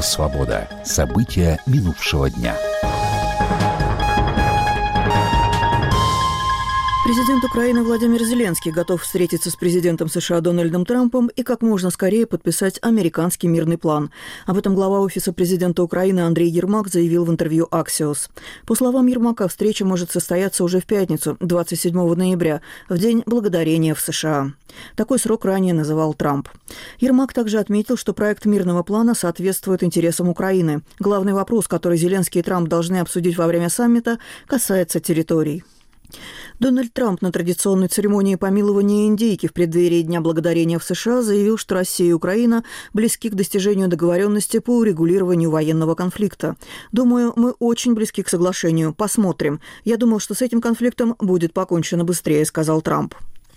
Радио «Свобода». События минувшего дня. Президент Украины Владимир Зеленский готов встретиться с президентом США Дональдом Трампом и как можно скорее подписать американский мирный план. Об этом глава Офиса президента Украины Андрей Ермак заявил в интервью Axios. По словам Ермака, встреча может состояться уже в пятницу, 27 ноября, в День благодарения в США. Такой срок ранее называл Трамп. Ермак также отметил, что проект мирного плана соответствует интересам Украины. Главный вопрос, который Зеленский и Трамп должны обсудить во время саммита, касается территорий. Дональд Трамп на традиционной церемонии помилования индейки в преддверии Дня благодарения в США заявил, что Россия и Украина близки к достижению договоренности по урегулированию военного конфликта. «Думаю, мы очень близки к соглашению. Посмотрим. Я думал, что с этим конфликтом будет покончено быстрее», — сказал Трамп.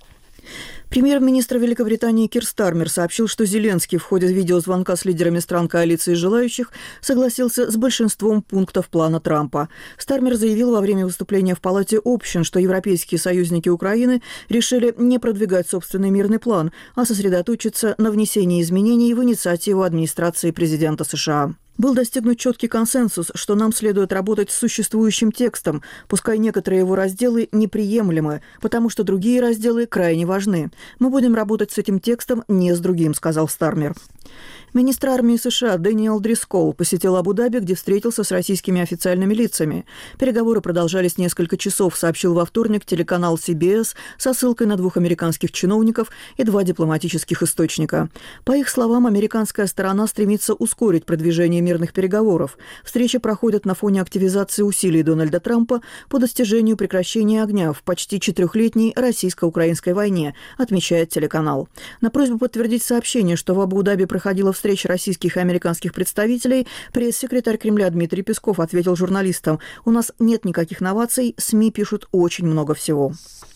Премьер-министр Великобритании Кир Стармер сообщил, что Зеленский в ходе видеозвонка с лидерами стран коалиции желающих согласился с большинством пунктов плана Трампа. Стармер заявил во время выступления в Палате общин, что европейские союзники Украины решили не продвигать собственный мирный план, а сосредоточиться на внесении изменений в инициативу администрации президента США. Был достигнут четкий консенсус, что нам следует работать с существующим текстом, пускай некоторые его разделы неприемлемы, потому что другие разделы крайне важны. Мы будем работать с этим текстом, не с другим, сказал Стармер. Министр армии США Дэниел Дрискоу посетил Абу-Даби, где встретился с российскими официальными лицами. Переговоры продолжались несколько часов, сообщил во вторник телеканал CBS со ссылкой на 2 американских чиновников и 2 дипломатических источника. По их словам, американская сторона стремится ускорить продвижение мирных переговоров. Встречи проходят на фоне активизации усилий Дональда Трампа по достижению прекращения огня в почти 4-летней российско-украинской войне, отмечает телеканал. На просьбу подтвердить сообщение, что в Абу-Даби проходила встреча российских и американских представителей, пресс-секретарь Кремля Дмитрий Песков ответил журналистам: «У нас нет никаких новаций, СМИ пишут очень много всего».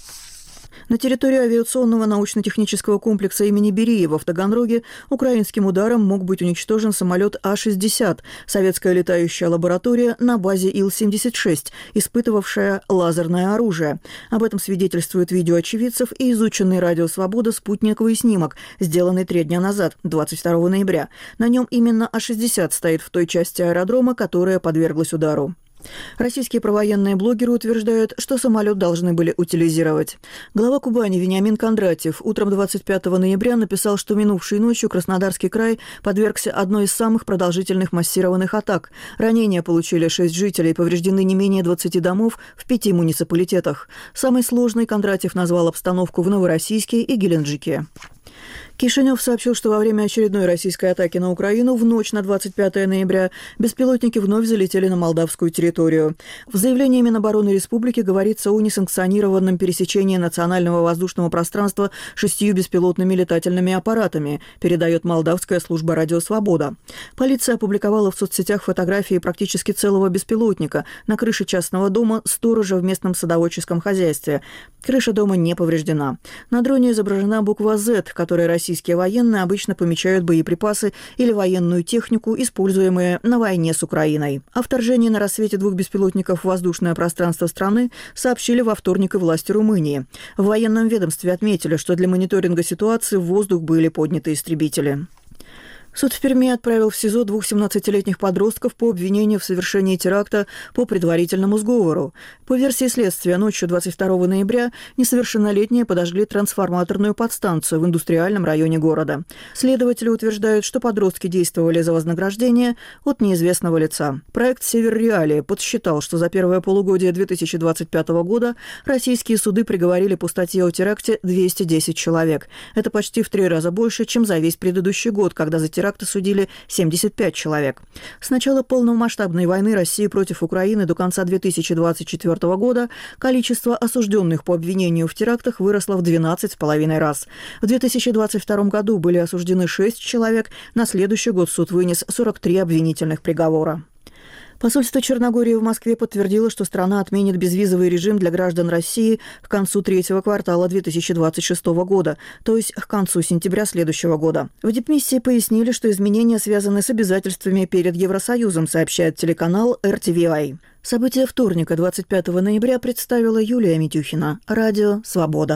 На территории авиационного научно-технического комплекса имени Бериева в Таганроге украинским ударом мог быть уничтожен самолет А-60, советская летающая лаборатория на базе Ил-76, испытывавшая лазерное оружие. Об этом свидетельствует видео очевидцев и изученный «Радио Свобода» спутниковый снимок, сделанный 3 дня назад, 22 ноября. На нем именно А-60 стоит в той части аэродрома, которая подверглась удару. Российские провоенные блогеры утверждают, что самолет должны были утилизировать. Глава Кубани Вениамин Кондратьев утром 25 ноября написал, что минувшей ночью Краснодарский край подвергся одной из самых продолжительных массированных атак. Ранения получили 6 жителей, повреждены не менее 20 домов в 5 муниципалитетах. Самой сложной Кондратьев назвал обстановку в Новороссийске и Геленджике. Кишинев сообщил, что во время очередной российской атаки на Украину в ночь на 25 ноября беспилотники вновь залетели на молдавскую территорию. В заявлении Минобороны Республики говорится о несанкционированном пересечении национального воздушного пространства 6 беспилотными летательными аппаратами, передает молдавская служба «Радио Свобода». Полиция опубликовала в соцсетях фотографии практически целого беспилотника на крыше частного дома сторожа в местном садоводческом хозяйстве. Крыша дома не повреждена. На дроне изображена буква «Z», которой российские военные обычно помечают боеприпасы или военную технику, используемые на войне с Украиной. О вторжении на рассвете 2 беспилотников в воздушное пространство страны сообщили во вторник и власти Румынии. В военном ведомстве отметили, что для мониторинга ситуации в воздух были подняты истребители. Суд в Перми отправил в СИЗО 2 17-летних подростков по обвинению в совершении теракта по предварительному сговору. По версии следствия, ночью 22 ноября несовершеннолетние подожгли трансформаторную подстанцию в индустриальном районе города. Следователи утверждают, что подростки действовали за вознаграждение от неизвестного лица. Проект «Север Реалии» подсчитал, что за первое полугодие 2025 года российские суды приговорили по статье о теракте 210 человек. Это почти в 3 раза больше, чем за весь предыдущий год, когда за теракты судили 75 человек. С начала полномасштабной войны России против Украины до конца 2024 года количество осужденных по обвинению в терактах выросло в 12,5 раз. В 2022 году были осуждены 6 человек, на следующий год суд вынес 43 обвинительных приговора. Посольство Черногории в Москве подтвердило, что страна отменит безвизовый режим для граждан России к концу 3-го квартала 2026 года, то есть к концу сентября следующего года. В дипмиссии пояснили, что изменения связаны с обязательствами перед Евросоюзом, сообщает телеканал RTVI. События вторника, 25 ноября, представила Юлия Митюхина. Радио «Свобода».